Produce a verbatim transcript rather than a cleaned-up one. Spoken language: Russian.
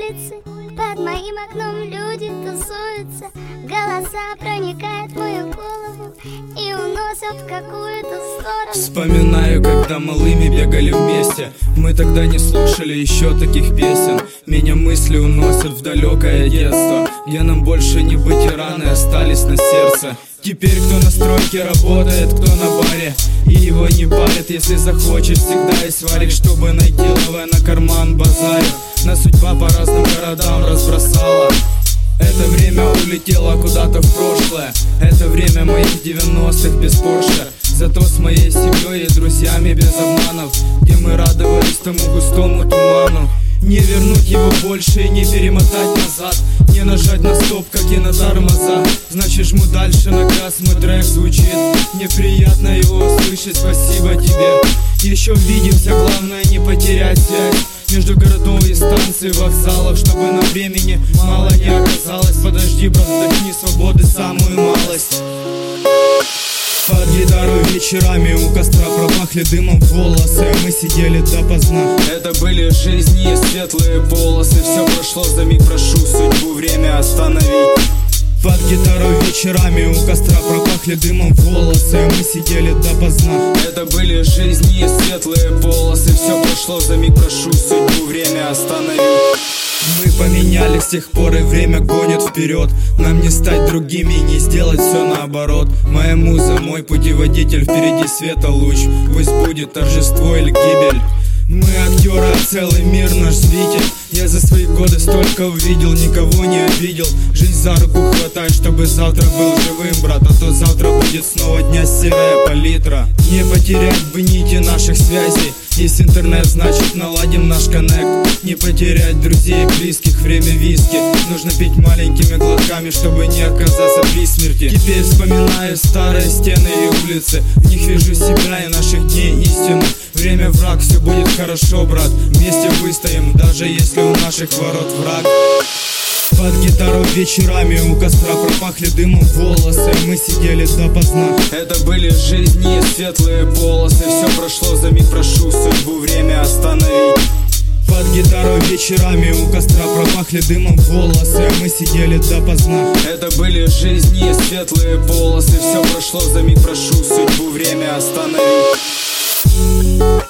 улицы, под моим окном люди тусуются. Голоса проникают в мою голову и уносят в какую-то сторону. Вспоминаю, когда малыми бегали вместе. Мы тогда не слушали еще таких песен. Меня мысли уносят в далекое детство, где нам больше не быть, и раны остались на сердце. Теперь кто на стройке работает, кто на баре, и его не парит, если захочет, всегда есть варик, чтобы найти лаве на карман базаре. Нас судьба по разным городам разбросала. Это время улетело куда-то в прошлое. Это время моих девяностых без Порше. Зато с моей семьей и друзьями без обманов, где мы радовались тому густому туману. Не вернуть его больше и не перемотать назад, не нажать на стоп, как и на тормоза. Значит, жму дальше на газ, мой трек звучит. Мне приятно его услышать, спасибо тебе. Еще увидимся, главное не потерять связь между городов и станций, вокзалов, чтобы на времени мало не оказалось. Подожди, брат, вдохни свободы самую малость. Под гитару вечерами у костра пропахли дымом волосы, а мы сидели допоздна. Это были жизни и светлые полосы. Все прошло за миг, прошу судьбу время остановить. Под гитару вечерами у костра пропахли дымом волосы, а мы сидели допоздна. Это были жизни и светлые полосы. Все прошло за миг, прошу судьбу время остановить. Мы поменялись с тех пор, и время гонит вперед. Нам не стать другими и не сделать все наоборот. Моя муза, мой путеводитель, впереди света луч. Пусть будет торжество или гибель. Мы актеры, а целый мир наш зритель. Я за свои годы столько увидел, никого не обидел. Жизнь за руку хватай, чтобы завтра был живым, брат. А то завтра будет снова дня серая палитра. Не потерять бы нити наших связей. Есть интернет, значит наладим наш коннект. Не потерять друзей и близких, время виски. Нужно пить маленькими глотками, чтобы не оказаться при смерти. Теперь вспоминаю старые стены и улицы. В них вижу себя и наших дней истину. Время враг, все будет хорошо, брат. Вместе выстоим, даже если у наших ворот враг. Под гитару вечерами у костра пропахли дымом волосы, мы сидели допоздна. Это были жизни и светлые полосы. Все прошло за миг, прошу судьбу время остановить. Под гитару вечерами у костра пропахли дымом волосы, а мы сидели допоздна. Это были жизни и светлые полосы. Все прошло за миг, прошу судьбу время остановить.